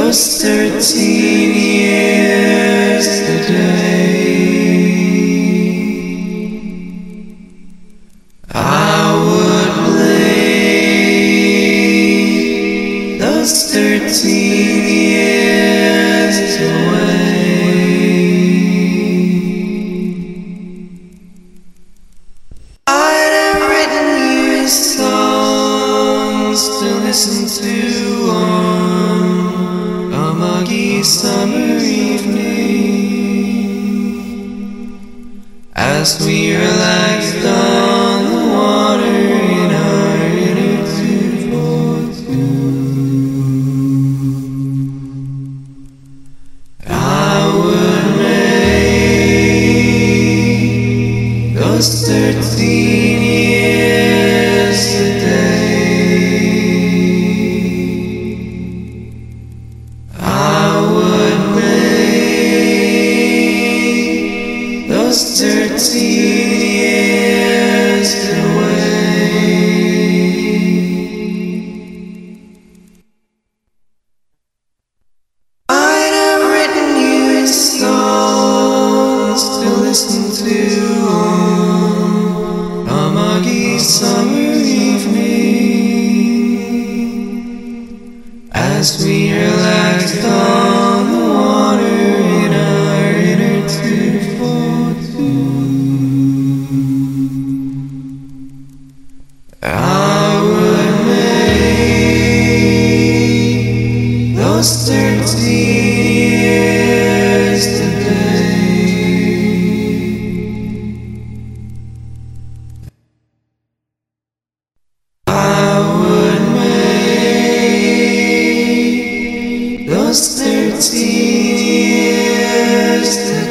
those 13 years today. I would play those 13 years away. I'd have written you songs to listen to on a muggy summer evening, as we relaxed on the water in our inner 242. I would make those 13 years today. Those 13 years away. I'd have written you songs to listen to on a muggy summer evening, as we relaxed on the water in our inner 242. I would make those 13 years today. I would make those 13 years today.